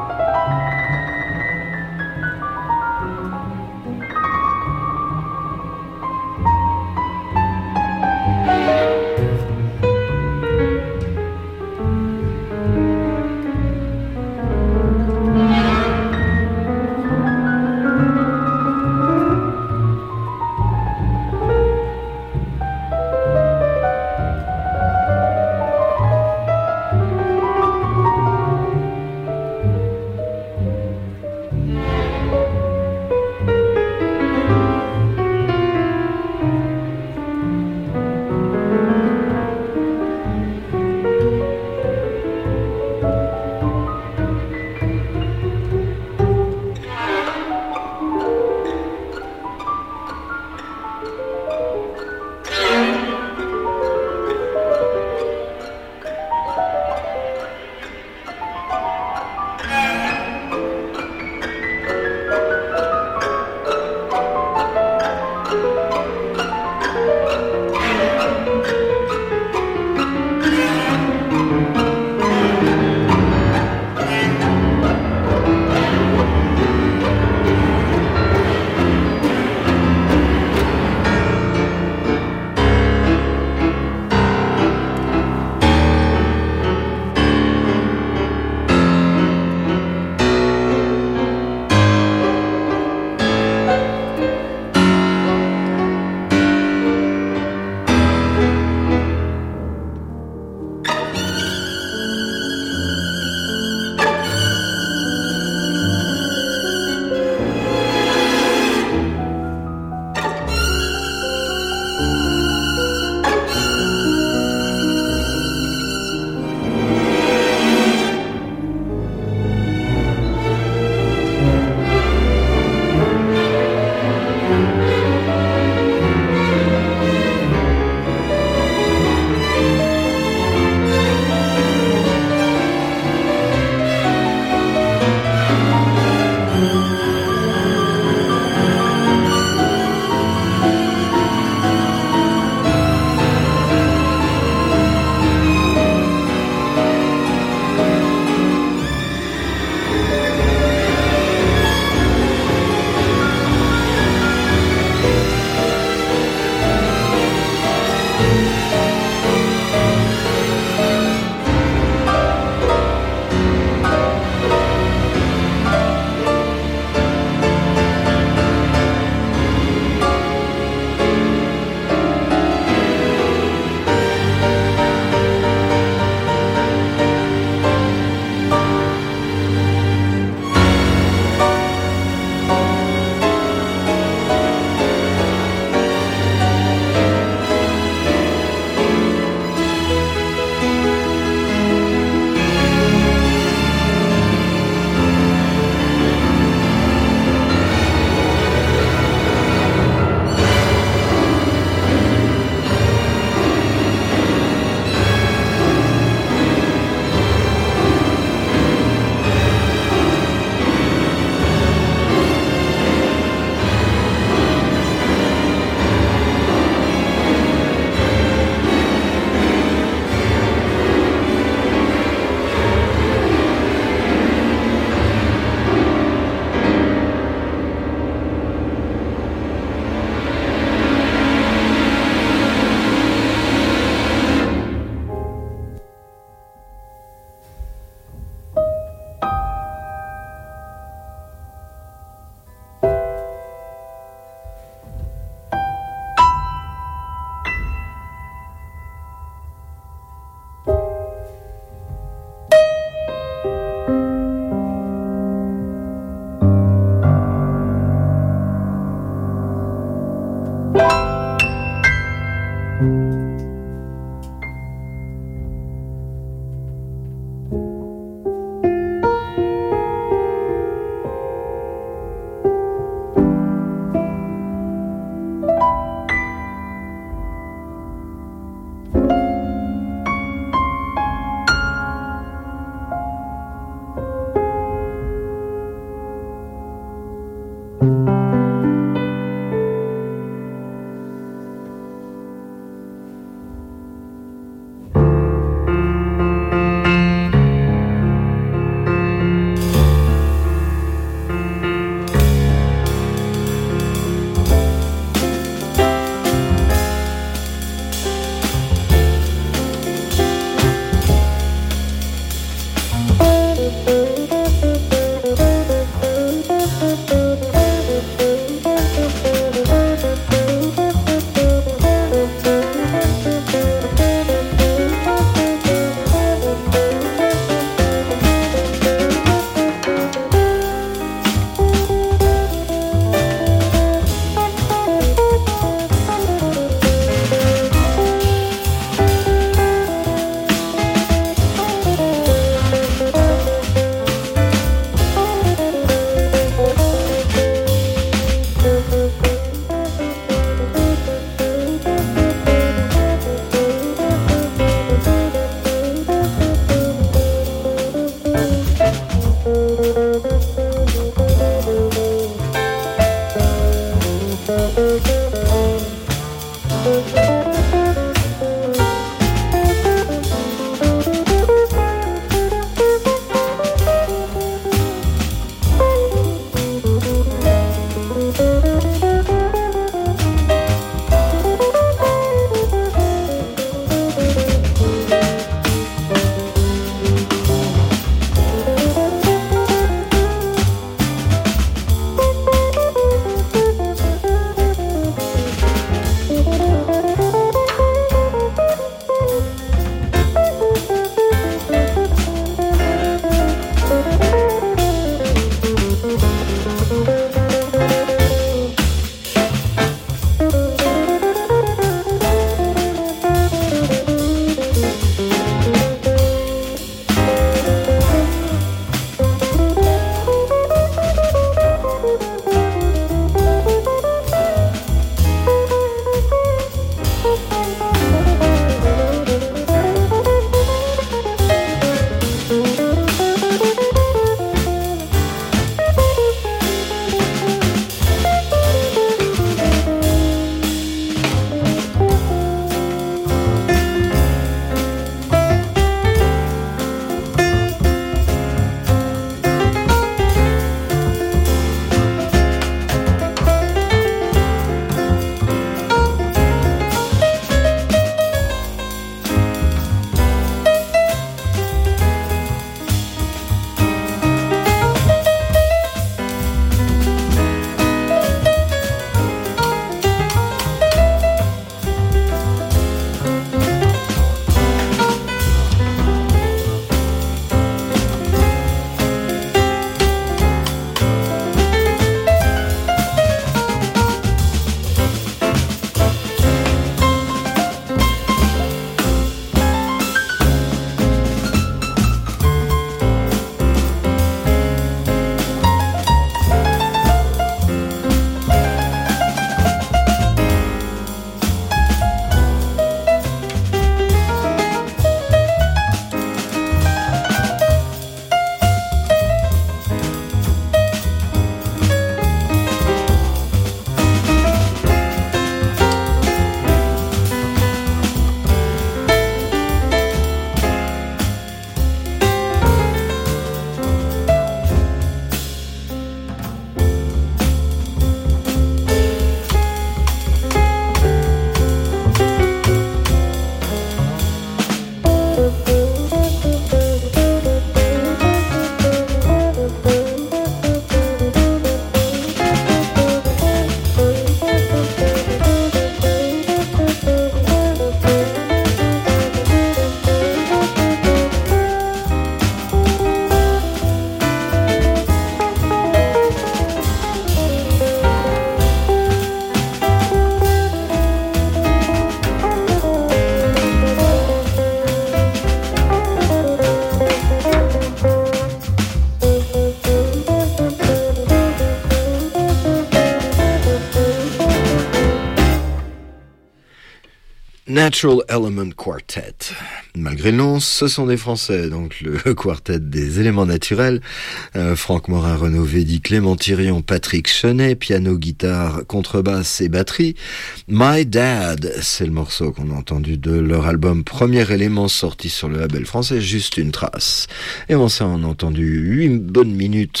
Speaker 1: Natural Element Quartet. Malgré le nom, ce sont des Français, donc le quartet des éléments naturels. Euh, Franck Morin, Renaud Védy, Clément Thirion, Patrick Chenet, piano, guitare, contrebasse et batterie. My Dad, c'est le morceau qu'on a entendu de leur album Premier Élément, sorti sur le label français Juste une trace. Et on s'est en entendu huit bonnes minutes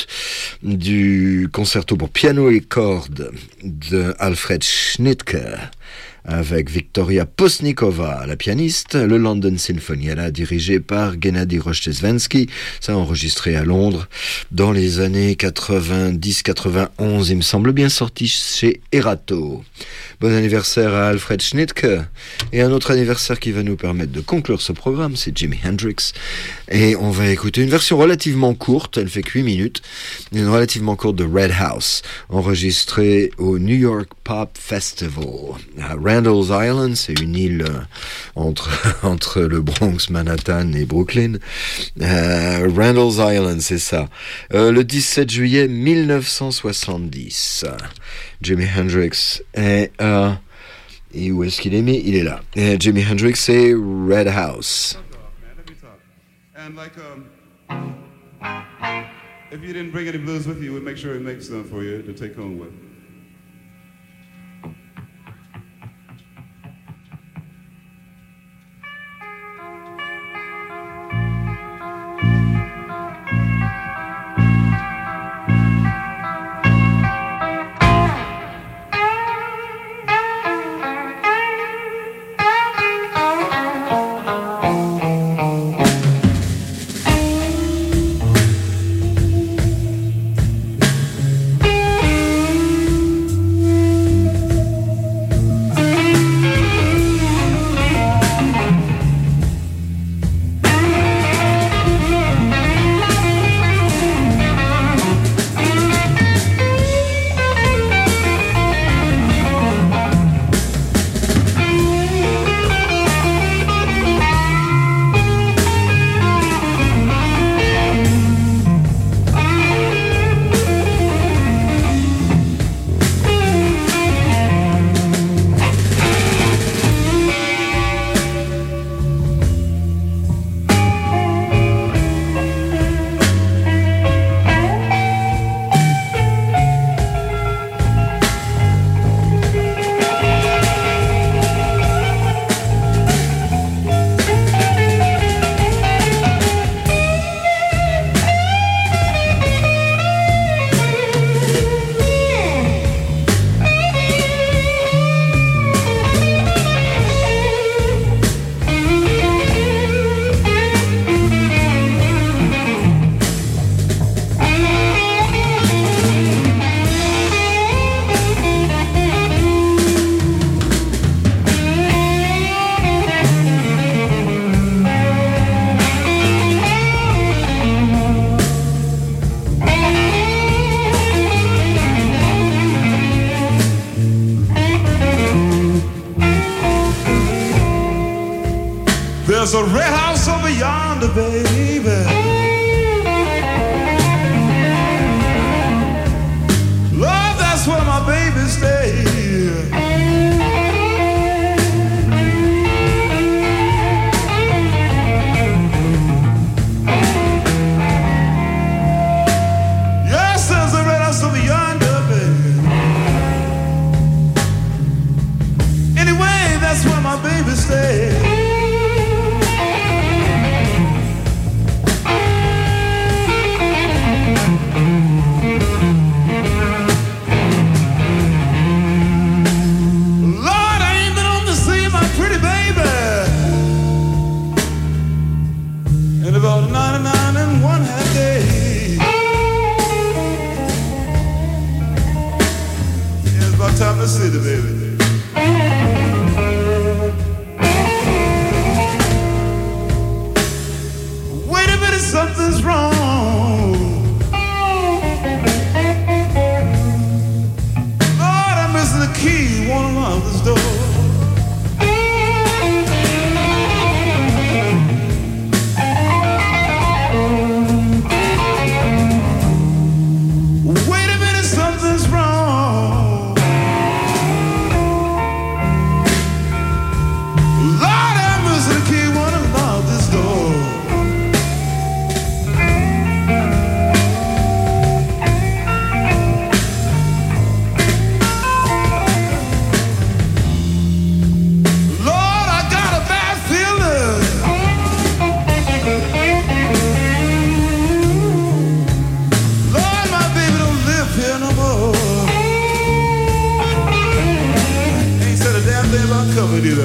Speaker 1: du concerto pour piano et cordes de Alfred Schnittke, avec Victoria Postnikova, la pianiste, le London Sinfonietta, dirigé par Gennady Rozhdestvensky. Ça a enregistré à Londres dans les années quatre-vingt-dix quatre-vingt-onze, il me semble bien, sorti chez Erato. Bon anniversaire à Alfred Schnittke. Et un autre anniversaire qui va nous permettre de conclure ce programme, c'est Jimi Hendrix. Et on va écouter une version relativement courte, elle fait que huit minutes, une relativement courte de Red House, enregistrée au New York Pop Festival à Randall's Island, c'est une île entre, entre le Bronx, Manhattan et Brooklyn. Euh, Randall's Island, c'est ça. Euh, le dix-sept juillet mille neuf cent soixante-dix. Jimi Hendrix est... Euh, et où est-ce qu'il est mis? Il est là. Et Jimi Hendrix, c'est Red House.
Speaker 4: And like, um, if you didn't bring any blues with you, we'd make sure we make some for you to take home with. There's a red house over yonder, baby. Lord, that's where my baby stays. Yes, there's a red house over yonder, baby. Anyway, that's where my baby stays. Time to see the baby. Wait a minute, something's wrong. Lord, I'm missing the key. Won't unlock this door. Wait a minute, something's wrong. Covered either.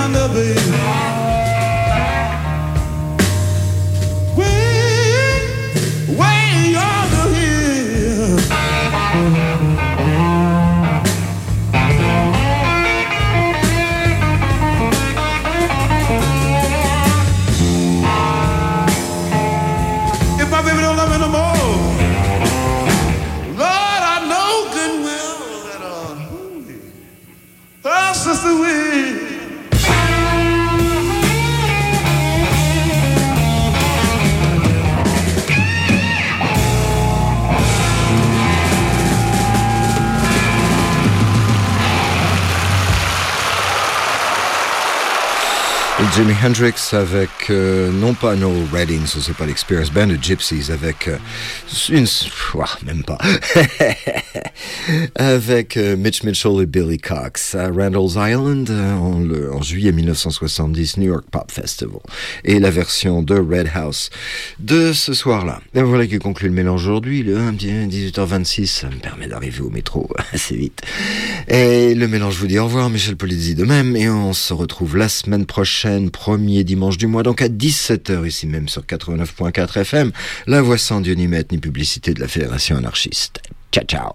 Speaker 4: yonder, baby. Way, way yonder hill. If my baby don't love me no more, just the way.
Speaker 1: Jimi Hendrix avec, euh, non pas No Reddings, c'est pas l'Experience Band, de Gypsies, avec euh, une... Oh, même pas. avec euh, Mitch Mitchell et Billy Cox à Randall's Island euh, en, le, en juillet mille neuf cent soixante-dix, New York Pop Festival. Et la version de Red House de ce soir-là. Et voilà qui conclut le mélange aujourd'hui. Le dix-huit heures vingt-six, ça me permet d'arriver au métro assez vite. Et le mélange vous dit au revoir, Michel Polizzi de même, et on se retrouve la semaine prochaine, premier dimanche du mois, donc à dix-sept heures, ici même sur quatre-vingt-neuf point quatre F M, la voix sans Dieu ni maître ni publicité de la Fédération anarchiste. Ciao, ciao.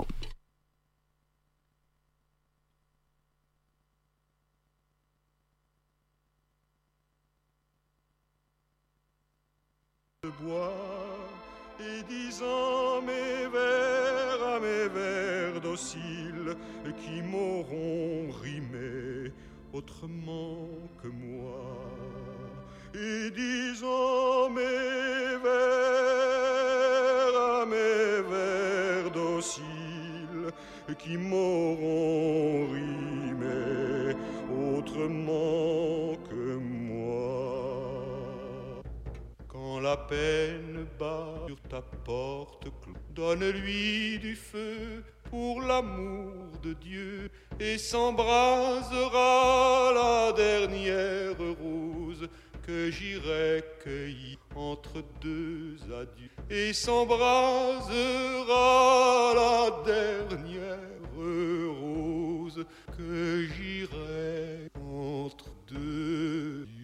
Speaker 5: Bois et disant mes vers à mes vers dociles qui m'auront rimé autrement que moi, et disant mes vers à mes vers dociles qui m'auront rimé autrement que moi. Quand la peine bat sur ta porte, donne-lui du feu pour l'amour de Dieu, et s'embrasera la dernière rose que j'irai cueillir entre deux adieux, et s'embrasera la dernière rose que j'irai entre deux adieux.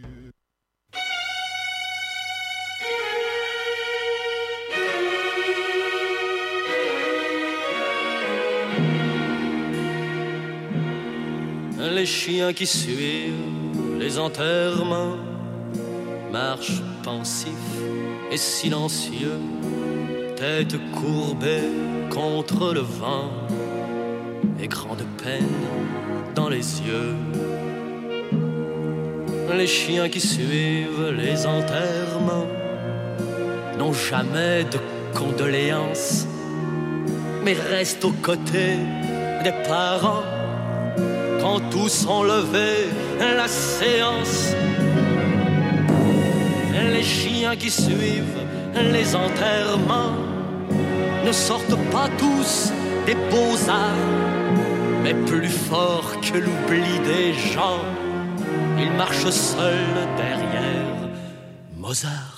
Speaker 6: Les chiens qui suivent les enterrements marchent pensifs et silencieux, tête courbée contre le vent et grande peine dans les yeux. Les chiens qui suivent les enterrements n'ont jamais de condoléances, mais restent aux côtés des parents quand tous ont levé la séance. Les chiens qui suivent les enterrements ne sortent pas tous des beaux-arts, mais plus forts que l'oubli des gens, ils marchent seuls derrière Mozart.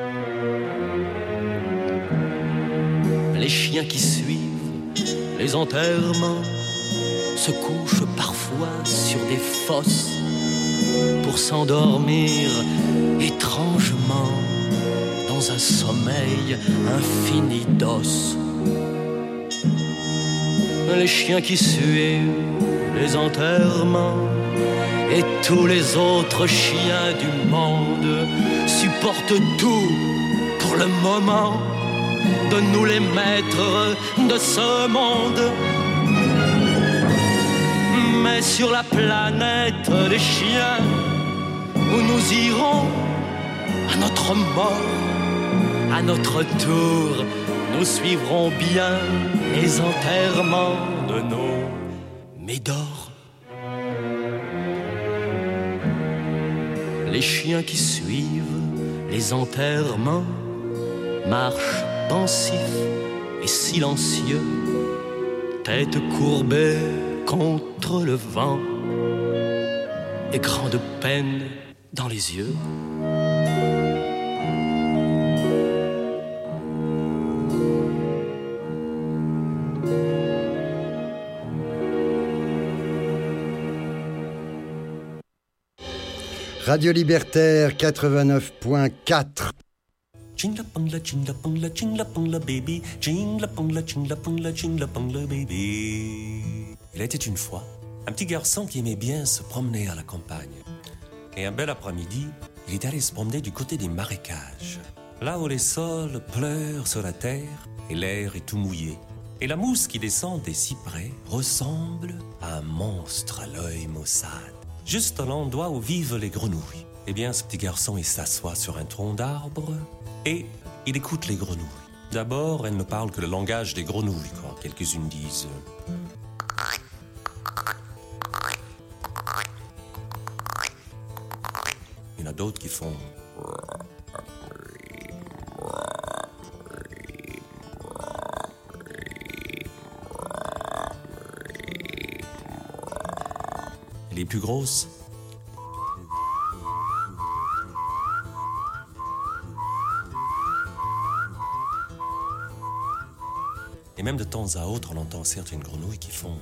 Speaker 6: Les chiens qui suivent les enterrements se couchent parfois sur des fosses pour s'endormir étrangement dans un sommeil infini d'os. Les chiens qui suivent les enterrements et tous les autres chiens du monde supportent tout pour le moment de nous les maîtres de ce monde. Mais sur la planète des chiens, où nous irons à notre mort, à notre tour, nous suivrons bien les enterrements de nos médors. Les chiens qui suivent les enterrements marchent pensifs et silencieux, tête courbée contre le vent et grande peine dans les yeux.
Speaker 7: Radio Libertaire quatre-vingt-neuf point quatre.
Speaker 8: Chingla pongla, chingla pongla, chingla pongla baby, chingla pongla, chingla pongla, chingla pongla baby. Il était une fois un petit garçon qui aimait bien se promener à la campagne. Et un bel après-midi, il est allé se promener du côté des marécages, là où les sols pleurent sur la terre et l'air est tout mouillé. Et la mousse qui descend des cyprès ressemble à un monstre à l'œil maussade, juste à l'endroit où vivent les grenouilles. Eh bien, ce petit garçon, il s'assoit sur un tronc d'arbre et il écoute les grenouilles. D'abord, elles ne parlent que le langage des grenouilles, quand quelques-unes disent... Il y en a d'autres qui font... Les plus grosses. Et même de temps à autre, on entend certaines grenouilles qui font...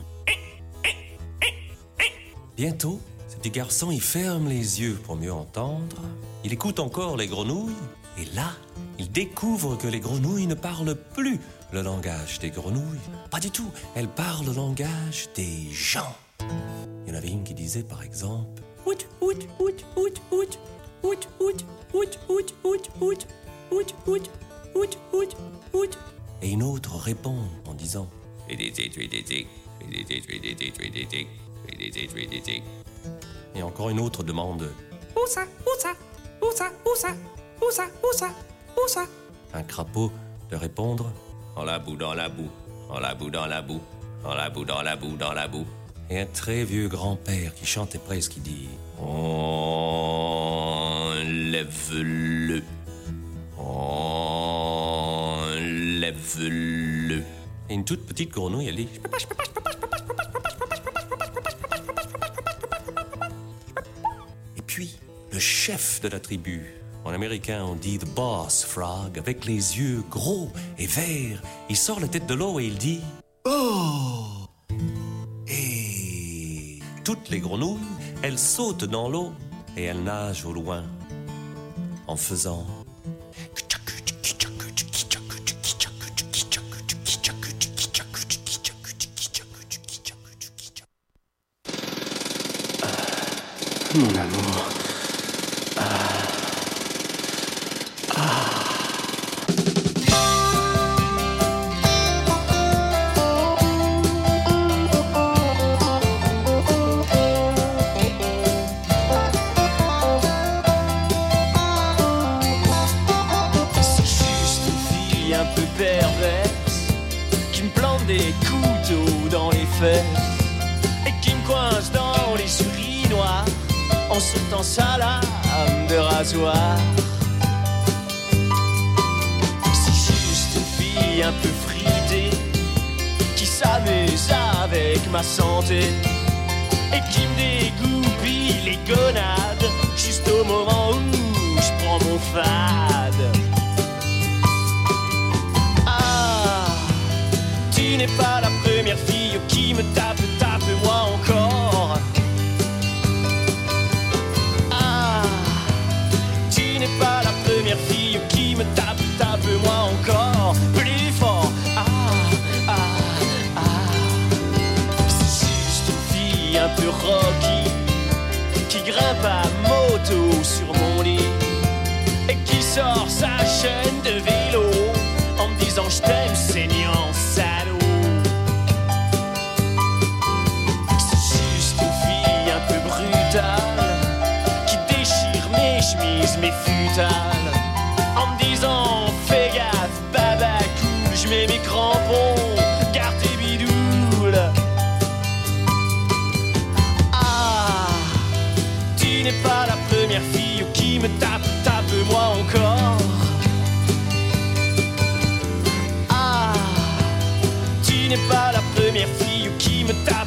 Speaker 8: Bientôt, ce petit garçon, il ferme les yeux pour mieux entendre. Il écoute encore les grenouilles. Et là, il découvre que les grenouilles ne parlent plus le langage des grenouilles. Pas du tout. Elles parlent le langage des gens. Il y en avait une qui disait, par exemple... Out, out, out, out, out, out, out, out, out, out, out, out, out, out, out, out. Et une autre répond en disant... Et encore une autre demande... Où ça, où ça, où ça, où ça, où ça, où ça, où ça. Un crapaud de répondre... En la boue, dans la boue, en la boue, dans la boue, en la boue, dans la boue, dans la boue. Et un très vieux grand-père qui chantait presque, qui dit... Enlève-le, enlève-le. Et une toute petite grenouille, elle dit... Je peux pas, je peux pas, je peux pas, je peux pas, je peux pas, je peux pas, je peux pas, je peux pas, je peux pas, je peux pas, je peux pas, je peux pas, je peux pas. Et puis, le chef de la tribu, en américain on dit the boss frog, avec les yeux gros et verts, il sort la tête de l'eau et il dit... Oh! Et toutes les grenouilles, elles sautent dans l'eau et elles nagent au loin en faisant...
Speaker 9: Mon amour. Ah. Ah.
Speaker 10: C'est juste une fille un peu perverse qui me plante des couteaux dans les fesses et qui me coince dans les urinoirs en sautant sa lame de rasoir. C'est juste une fille un peu fritée qui s'amuse avec ma santé et qui me dégoupille les gonades juste au moment où je prends mon fade. Ah, tu n'es pas la première fille qui me tape, tape-moi encore. Pas la première fille qui me tape, tape-moi encore plus fort. Ah, ah, ah. C'est juste une fille un peu rocky qui grimpe à moto sur mon lit et qui sort sa chaîne de vélo en me disant je t'aime saignant salaud. C'est juste une fille un peu brutale qui déchire mes chemises, mes futales, en me disant fais gaffe, baba cool, je mets mes crampons, garde tes bidoules. Ah, tu n'es pas la première fille qui me tape, tape-moi encore. Ah, tu n'es pas la première fille qui me tape,